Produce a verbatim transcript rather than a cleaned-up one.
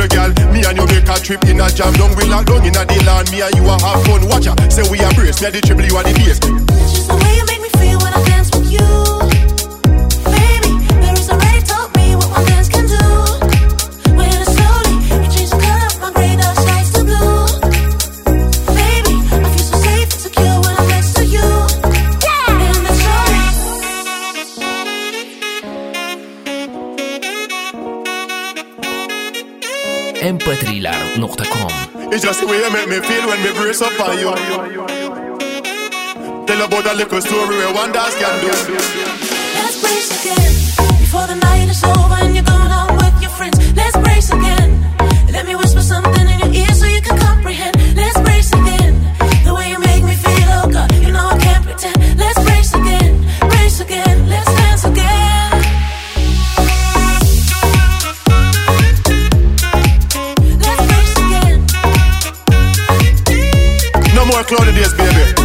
girl. Me and you make a trip in a jam. Down we lock down in a the land. Me and you a have fun. Watch ya, say we a brace. Me a the triple, you a the bass. It's just the way you make me feel when I dance with you. Baby, lyrics already taught me what one dance can do. When it's slowly, you change the color of my gray dot stripes to blue. Baby, I feel so safe and secure when I'm next to you. Yeah, and that's ام بي ثري دوت كوم. It's just the way you make me feel when me brace up on you. Tell about a little story where one dance can do. Let's brace again before the night is over and you're going out with your friends. Let's brace again. Let me whisper something in your ear so you can comprehend. Let's brace again. The way you make me feel, oh God, you know I can't pretend. Let's brace again, brace again. Let's dance again. No more cloudy days, baby.